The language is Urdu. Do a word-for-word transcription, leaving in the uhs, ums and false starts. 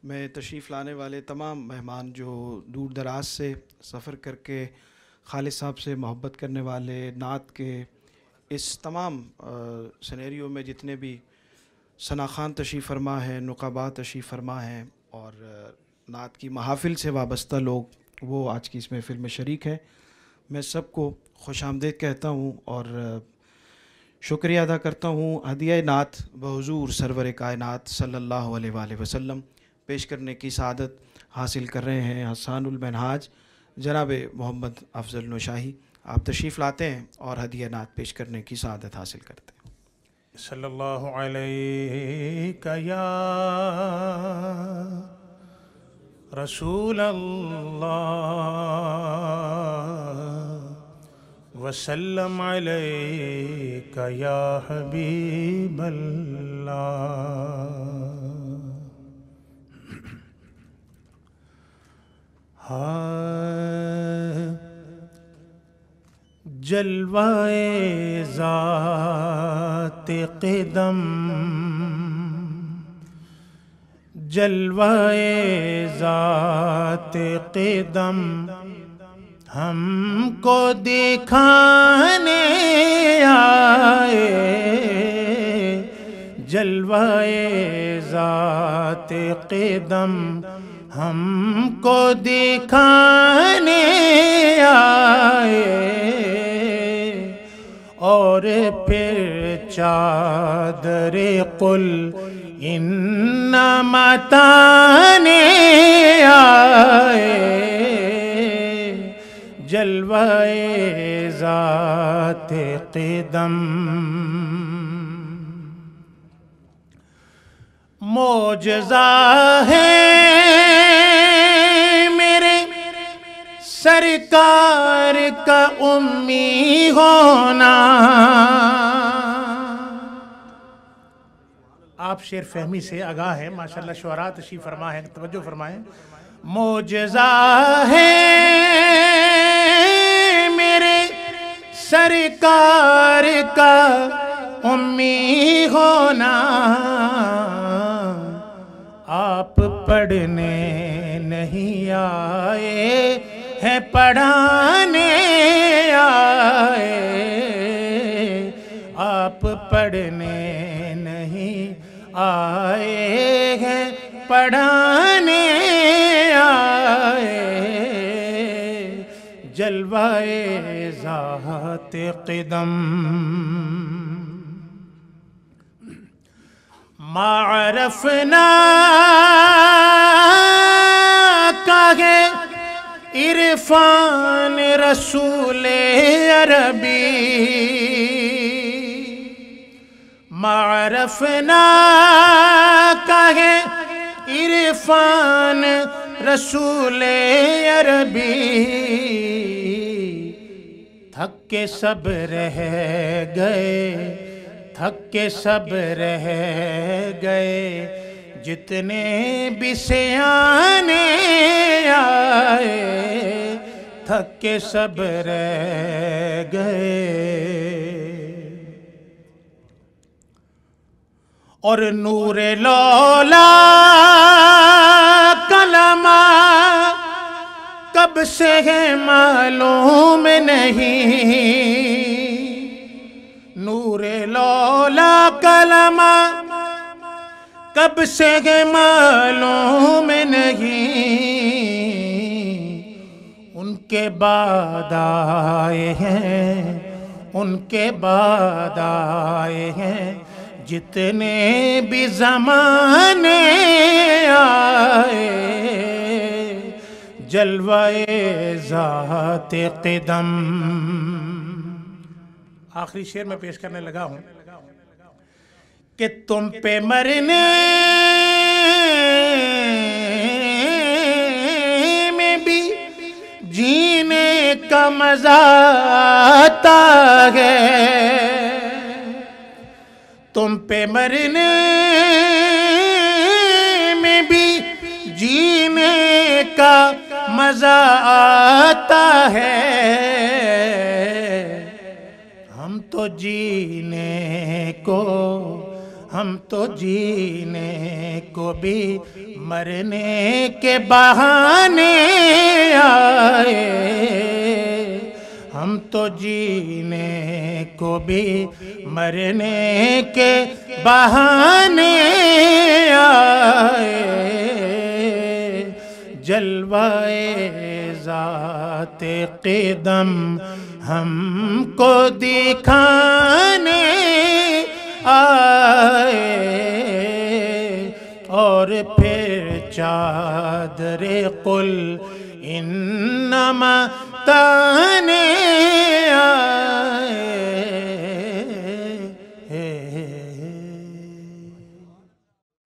میں تشریف لانے والے تمام مہمان جو دور دراز سے سفر کر کے خالد صاحب سے محبت کرنے والے، نعت کے اس تمام سینیریو میں جتنے بھی ثنا خوان تشریف فرما ہیں، نقباء تشریف فرما ہیں اور نعت کی محافل سے وابستہ لوگ، وہ آج کی اس محفل میں شریک ہیں، میں سب کو خوش آمدید کہتا ہوں اور شکریہ ادا کرتا ہوں۔ ہدیہ نعت بحضور سرور کائنات صلی اللہ علیہ وآلہ وسلم پیش کرنے کی سعادت حاصل کر رہے ہیں حسان المنہاج جناب محمد افضل نوشاہی۔ آپ تشریف لاتے ہیں اور ہدیہ نعت پیش کرنے کی سعادت حاصل کرتے ہیں۔ صلی اللہ علیہ یا رسول اللہ وسلم علیک یا حبیب اللہ۔ جلوائے ذات قدم، جلوائے ذات قدم ہم کو دکھانے آئے، جلوائے ذات قدم ہم کو دکھانے آئے، اور پھر چادر قل انما تانے آئے، جلوائے ذات قدم۔ معجزہ ہے میرے سرکار کا امی ہونا۔ آپ شعر فہمی سے آگاہ ہیں ماشاءاللہ، شعراء تشریف فرما ہے، توجہ فرمائیں۔ معجزہ ہے میرے سرکار کا امی ہونا، آپ پڑھنے نہیں آئے ہیں پڑھانے آئے، آپ پڑھنے نہیں آئے ہیں پڑھانے آئے، جلوائے ذات قدم۔ ما عرفنا کہے عرفان رسول عربی، ما عرفنا کہے عرفان رسول عربی، تھک کے سب رہ گئے، تھک کے سب رہ گئے، جتنے بھی سیانے آئے، تھک کے سب رہ گئے، اور نور لولا کلمہ کب سے ہے معلوم نہیں، نور لولا کلمہ کب سے ہے معلوم نہیں، ان کے بعد آئے ہیں، ان کے بعد آئے ہیں، جتنے بھی زمانے آئے، جلوائے ذات قدم۔ آخری شعر میں پیش کرنے لگا ہوں کہ تم پہ مرنے میں بھی جینے کا مزہ آتا ہے، تم پہ مرنے میں بھی جینے کا مزہ آتا ہے، ہم تو جینے کو ہم تو جینے کو بھی مرنے کے بہانے آئے، ہم تو جینے کو بھی مرنے کے بہانے آئے، جلوائے ذات قدم ہم کو دکھانے آئے، اور پھر چادر قل انما تانے آئے۔